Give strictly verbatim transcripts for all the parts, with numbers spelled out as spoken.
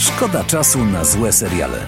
Szkoda czasu na złe seriale.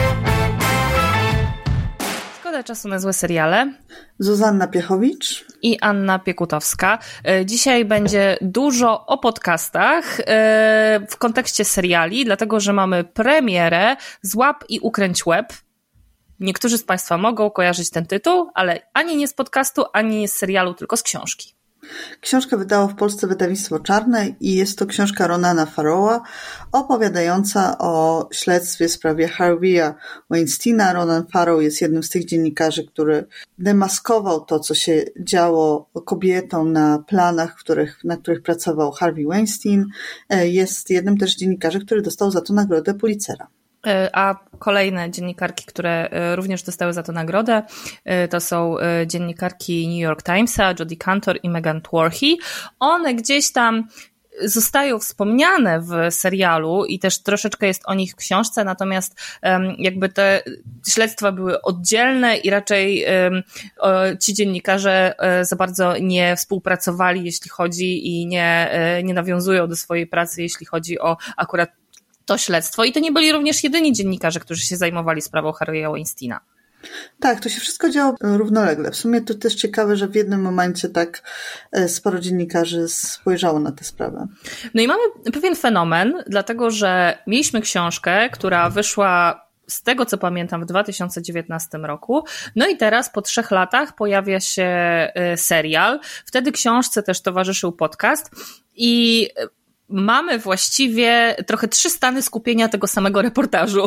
Szkoda czasu na złe seriale. Zuzanna Piechowicz I Anna Piekutowska. Dzisiaj będzie dużo o podcastach w kontekście seriali, dlatego że mamy premierę Złap i ukręć łeb. Niektórzy z Państwa mogą kojarzyć ten tytuł, ale ani nie z podcastu, ani nie z serialu, tylko z książki. Książkę wydało w Polsce wydawnictwo Czarne i jest to książka Ronana Farrowa opowiadająca o śledztwie w sprawie Harvey'a Weinsteina. Ronan Farrow jest jednym z tych dziennikarzy, który demaskował to, co się działo kobietom na planach, w których, na których pracował Harvey Weinstein. Jest jednym też dziennikarzy, który dostał za to nagrodę Pulitzera. A kolejne dziennikarki, które również dostały za to nagrodę, to są dziennikarki New York Timesa, Jodie Cantor i Megan Tworsey. One gdzieś tam zostają wspomniane w serialu i też troszeczkę jest o nich w książce, natomiast jakby te śledztwa były oddzielne i raczej ci dziennikarze za bardzo nie współpracowali, jeśli chodzi i nie, nie nawiązują do swojej pracy, jeśli chodzi o akurat to śledztwo. I to nie byli również jedyni dziennikarze, którzy się zajmowali sprawą Harvey'a Weinsteina. Tak, to się wszystko działo równolegle. W sumie to też ciekawe, że w jednym momencie tak sporo dziennikarzy spojrzało na tę sprawę. No i mamy pewien fenomen, dlatego że mieliśmy książkę, która wyszła z tego, co pamiętam, w dwa tysiące dziewiętnastym roku. No i teraz po trzech latach pojawia się serial. Wtedy książce też towarzyszył podcast i mamy właściwie trochę trzy stany skupienia tego samego reportażu,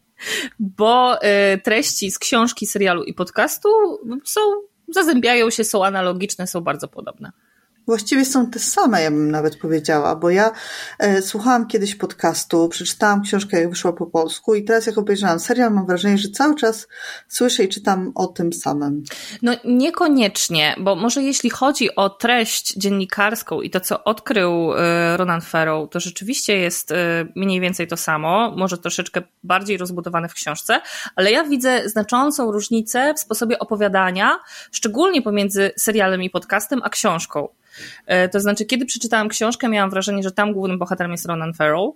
bo treści z książki, serialu i podcastu są, zazębiają się, są analogiczne, są bardzo podobne. Właściwie są te same, ja bym nawet powiedziała, bo ja e, słuchałam kiedyś podcastu, przeczytałam książkę, jak wyszła po polsku i teraz jak obejrzałam serial, mam wrażenie, że cały czas słyszę i czytam o tym samym. No niekoniecznie, bo może jeśli chodzi o treść dziennikarską i to, co odkrył y, Ronan Farrow, to rzeczywiście jest y, mniej więcej to samo, może troszeczkę bardziej rozbudowane w książce, ale ja widzę znaczącą różnicę w sposobie opowiadania, szczególnie pomiędzy serialem i podcastem, a książką. To znaczy, kiedy przeczytałam książkę, miałam wrażenie, że tam głównym bohaterem jest Ronan Farrow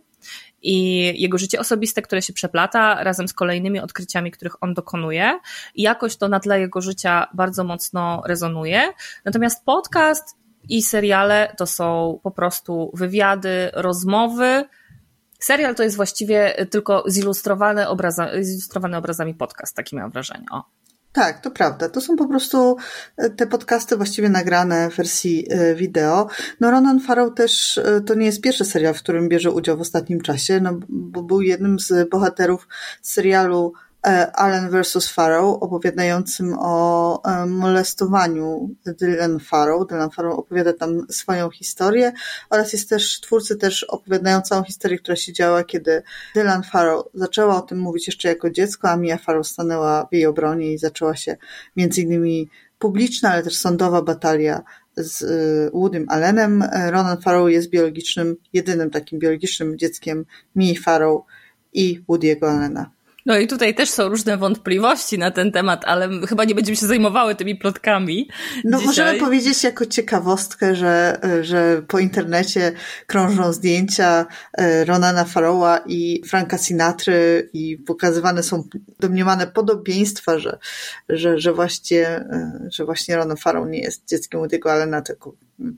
i jego życie osobiste, które się przeplata razem z kolejnymi odkryciami, których on dokonuje i jakoś to na tle jego życia bardzo mocno rezonuje. Natomiast podcast i seriale to są po prostu wywiady, rozmowy. Serial to jest właściwie tylko zilustrowany, obraza, zilustrowany obrazami podcast, takie miałam wrażenie. O. Tak, to prawda. To są po prostu te podcasty właściwie nagrane w wersji wideo. No Ronan Farrow też to nie jest pierwszy serial, w którym bierze udział w ostatnim czasie, no bo był jednym z bohaterów serialu Allen versus Farrow, opowiadającym o molestowaniu Dylan Farrow. Dylan Farrow opowiada tam swoją historię oraz jest też, twórcy też opowiadają całą historię, która się działa, kiedy Dylan Farrow zaczęła o tym mówić jeszcze jako dziecko, a Mia Farrow stanęła w jej obronie i zaczęła się między innymi publiczna, ale też sądowa batalia z Woodym Allenem. Ronan Farrow jest biologicznym, jedynym takim biologicznym dzieckiem Mii Farrow i Woody'ego Allena. No i tutaj też są różne wątpliwości na ten temat, ale chyba nie będziemy się zajmowały tymi plotkami. No dzisiaj. Możemy powiedzieć jako ciekawostkę, że, że po internecie krążą zdjęcia Ronana Farrowa i Franka Sinatry i pokazywane są domniemane podobieństwa, że, że, że, właśnie, że właśnie Ronan Farrow nie jest dzieckiem Woody'ego Allena, tylko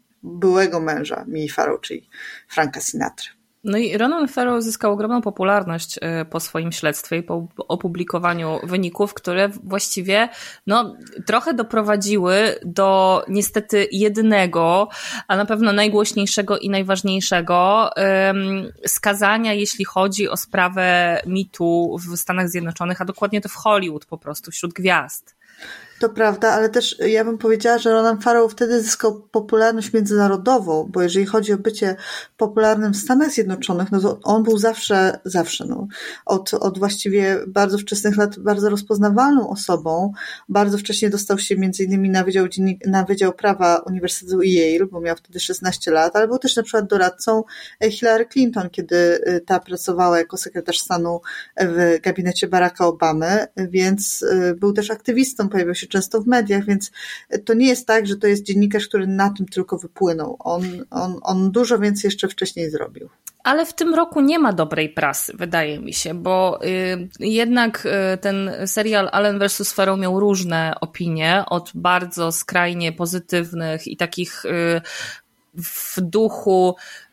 byłego męża Mii Farrow, czyli Franka Sinatry. No i Ronan Farrow zyskał ogromną popularność po swoim śledztwie i po opublikowaniu wyników, które właściwie no, trochę doprowadziły do niestety jednego, a na pewno najgłośniejszego i najważniejszego um, skazania, jeśli chodzi o sprawę mitu w Stanach Zjednoczonych, a dokładnie to w Hollywood po prostu, wśród gwiazd. To prawda, ale też ja bym powiedziała, że Ronan Farrow wtedy zyskał popularność międzynarodową, bo jeżeli chodzi o bycie popularnym w Stanach Zjednoczonych, no to on był zawsze, zawsze, no, od, od właściwie bardzo wczesnych lat bardzo rozpoznawalną osobą. Bardzo wcześnie dostał się między innymi na Wydział, na Wydział Prawa Uniwersytetu Yale, bo miał wtedy szesnaście lat, ale był też na przykład doradcą Hillary Clinton, kiedy ta pracowała jako sekretarz stanu w gabinecie Baracka Obamy, więc był też aktywistą, pojawiał się często w mediach, więc to nie jest tak, że to jest dziennikarz, który na tym tylko wypłynął. On, on, on dużo więcej jeszcze wcześniej zrobił. Ale w tym roku nie ma dobrej prasy, wydaje mi się, bo y, jednak y, ten serial Allen versus Farrow miał różne opinie, od bardzo skrajnie pozytywnych i takich y, w duchu,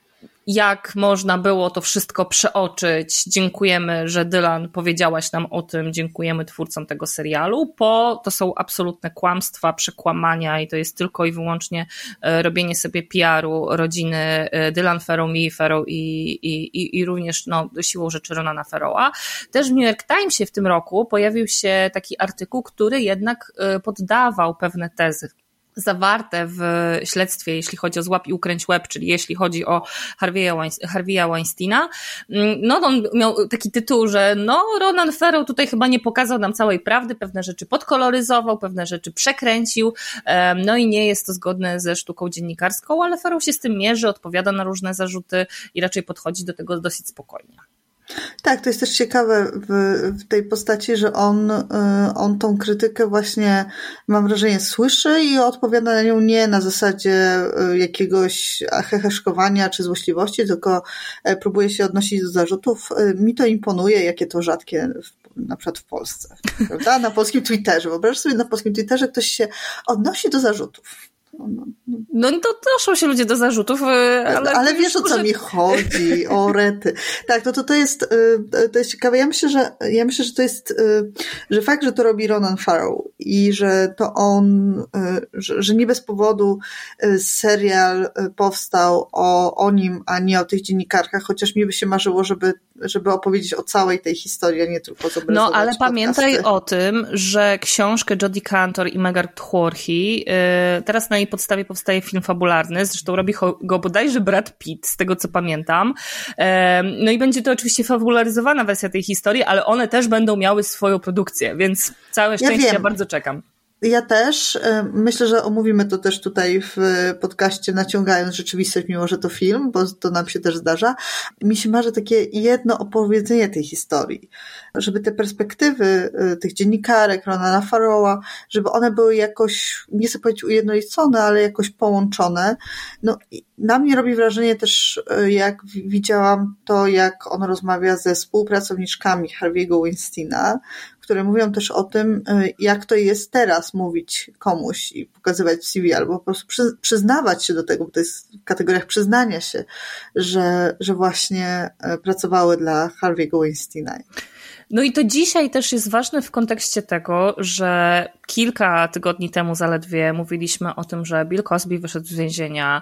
jak można było to wszystko przeoczyć, dziękujemy, że Dylan powiedziałaś nam o tym, dziękujemy twórcom tego serialu, po to są absolutne kłamstwa, przekłamania i to jest tylko i wyłącznie robienie sobie P R-u rodziny Dylan Farrow, Mia Farrow i, i, i również no, siłą rzeczy Ronana Farrowa. Też w New York Timesie w tym roku pojawił się taki artykuł, który jednak poddawał pewne tezy zawarte w śledztwie, jeśli chodzi o Złap i ukręć łeb, czyli jeśli chodzi o Harvey'a Weinsteina. No on miał taki tytuł, że no Ronan Farrow tutaj chyba nie pokazał nam całej prawdy, pewne rzeczy podkoloryzował, pewne rzeczy przekręcił, no i nie jest to zgodne ze sztuką dziennikarską, ale Farrow się z tym mierzy, odpowiada na różne zarzuty i raczej podchodzi do tego dosyć spokojnie. Tak, to jest też ciekawe w, w tej postaci, że on, on tą krytykę właśnie, mam wrażenie, słyszy i odpowiada na nią nie na zasadzie jakiegoś heheszkowania czy złośliwości, tylko próbuje się odnosić do zarzutów. Mi to imponuje, jakie to rzadkie w, na przykład w Polsce, prawda? Na polskim Twitterze. Wyobraź sobie, na polskim Twitterze ktoś się odnosi do zarzutów. No, no, no. no to doszło się ludzie do zarzutów, ale... Ale wiesz, o co mi chodzi, o rety. Tak, no to to jest, to jest ciekawe. Ja myślę, że, ja myślę, że to jest, że fakt, że to robi Ronan Farrow i że to on, że, że nie bez powodu serial powstał o, o nim, a nie o tych dziennikarkach, chociaż mi by się marzyło, żeby, żeby opowiedzieć o całej tej historii, a nie tylko zobrazować No, ale podcasty. pamiętaj o tym, że książkę Jodie Cantor i Megan Tworhi, teraz na jej podstawie powstaje film fabularny, zresztą robi go bodajże Brad Pitt, z tego co pamiętam. No i będzie to oczywiście fabularyzowana wersja tej historii, ale one też będą miały swoją produkcję, więc całe szczęście, ja, ja bardzo czekam. Ja też. Myślę, że omówimy to też tutaj w podcaście, naciągając rzeczywistość, mimo że to film, bo to nam się też zdarza. Mi się marzy takie jedno opowiedzenie tej historii, żeby te perspektywy tych dziennikarek, Ronana Farrowa, żeby one były jakoś, nie chcę powiedzieć ujednolicone, ale jakoś połączone. No, na mnie robi wrażenie też, jak widziałam to, jak on rozmawia ze współpracowniczkami Harvey'ego Weinsteina, które mówią też o tym, jak to jest teraz mówić komuś i pokazywać w C V, albo po prostu przyznawać się do tego, bo to jest w kategoriach przyznania się, że, że właśnie pracowały dla Harvey'ego Weinsteina. No i to dzisiaj też jest ważne w kontekście tego, że kilka tygodni temu zaledwie mówiliśmy o tym, że Bill Cosby wyszedł z więzienia.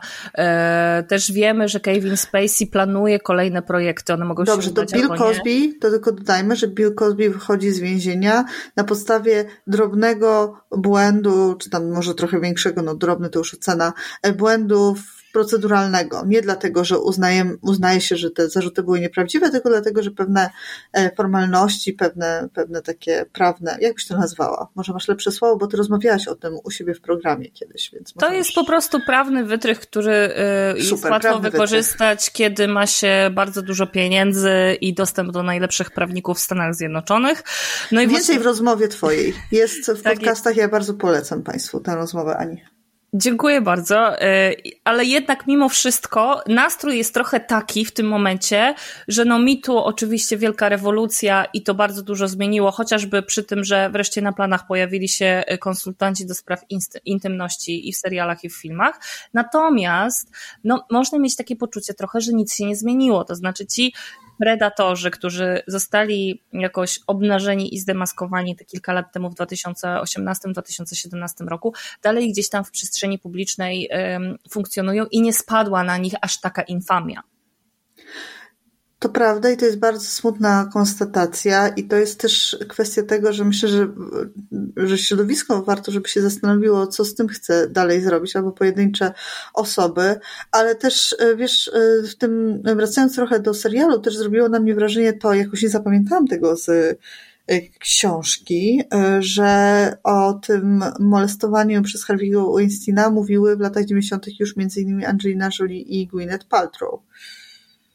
Też wiemy, że Kevin Spacey planuje kolejne projekty, one mogą Dobrze, się udać. Dobrze, to Bill Cosby, to tylko dodajmy, że Bill Cosby wychodzi z więzienia na podstawie drobnego błędu, czy tam może trochę większego, no drobny to już ocena, błędów proceduralnego. Nie dlatego, że uznaje, uznaje się, że te zarzuty były nieprawdziwe, tylko dlatego, że pewne formalności, pewne, pewne takie prawne, jak byś to nazwała? Może masz lepsze słowo, bo ty rozmawiałaś o tym u siebie w programie kiedyś. Więc to jest masz... po prostu prawny wytrych, który jest Super, łatwo wykorzystać, wytrych. Kiedy ma się bardzo dużo pieniędzy i dostęp do najlepszych prawników w Stanach Zjednoczonych. No i Więcej właśnie... w rozmowie twojej. Jest w tak podcastach, jest. Ja bardzo polecam Państwu tę rozmowę, Ani. Dziękuję bardzo, ale jednak mimo wszystko nastrój jest trochę taki w tym momencie, że no Me Too oczywiście wielka rewolucja i to bardzo dużo zmieniło, chociażby przy tym, że wreszcie na planach pojawili się konsultanci do spraw intymności i w serialach i w filmach, natomiast no, można mieć takie poczucie trochę, że nic się nie zmieniło, to znaczy ci predatorzy, którzy zostali jakoś obnażeni i zdemaskowani te kilka lat temu w dwa tysiące osiemnastym dwa tysiące siedemnastym roku, dalej gdzieś tam w przestrzeni publicznej um, funkcjonują i nie spadła na nich aż taka infamia. To prawda i to jest bardzo smutna konstatacja i to jest też kwestia tego, że myślę, że, że środowisko warto, żeby się zastanowiło, co z tym chce dalej zrobić, albo pojedyncze osoby, ale też wiesz, w tym, wracając trochę do serialu, też zrobiło na mnie wrażenie to, jakoś nie zapamiętałam tego z książki, że o tym molestowaniu przez Harvey'ego Weinsteina mówiły w latach dziewięćdziesiątych już między innymi Angelina Jolie i Gwyneth Paltrow.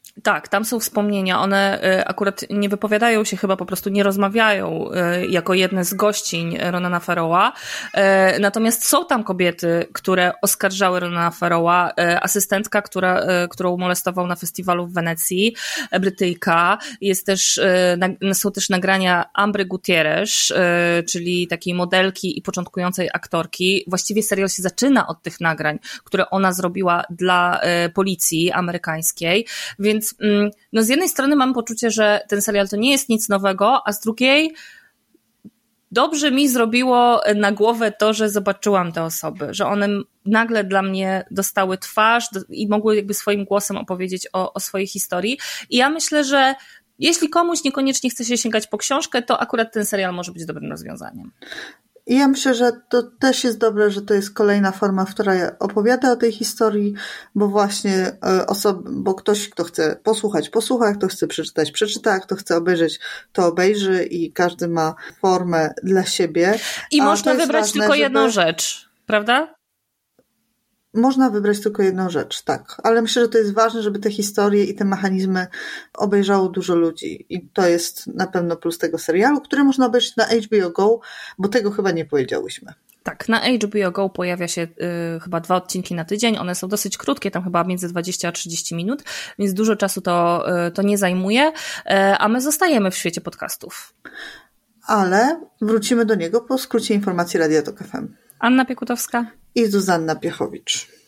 Tak, tam są wspomnienia, one akurat nie wypowiadają się, chyba po prostu nie rozmawiają jako jedne z gościń Ronana Farrowa, natomiast są tam kobiety, które oskarżały Ronana Farrowa, asystentka, która, którą molestował na festiwalu w Wenecji, Brytyjka, jest też, są też nagrania Ambry Gutierrez, czyli takiej modelki i początkującej aktorki. Właściwie serial się zaczyna od tych nagrań, które ona zrobiła dla policji amerykańskiej, więc no z jednej strony mam poczucie, że ten serial to nie jest nic nowego, a z drugiej dobrze mi zrobiło na głowę to, że zobaczyłam te osoby, że one nagle dla mnie dostały twarz i mogły jakby swoim głosem opowiedzieć o, o swojej historii. I ja myślę, że jeśli komuś niekoniecznie chce się sięgać po książkę, to akurat ten serial może być dobrym rozwiązaniem. I ja myślę, że to też jest dobre, że to jest kolejna forma, w której opowiada o tej historii, bo właśnie osoby, bo ktoś, kto chce posłuchać, posłucha, kto chce przeczytać, przeczyta, kto chce obejrzeć, to obejrzy i każdy ma formę dla siebie. I można wybrać ważne, tylko jedną żeby... rzecz, prawda? Można wybrać tylko jedną rzecz, tak. Ale myślę, że to jest ważne, żeby te historie i te mechanizmy obejrzało dużo ludzi. I to jest na pewno plus tego serialu, który można obejrzeć na H B O Go, bo tego chyba nie powiedziałyśmy. Tak, na H B O Go pojawia się y, chyba dwa odcinki na tydzień. One są dosyć krótkie, tam chyba między dwadzieścia a trzydzieści minut, więc dużo czasu to, y, to nie zajmuje, y, a my zostajemy w świecie podcastów. Ale wrócimy do niego po skrócie informacji Radia Tok F M. Anna Piekutowska i Zuzanna Piechowicz.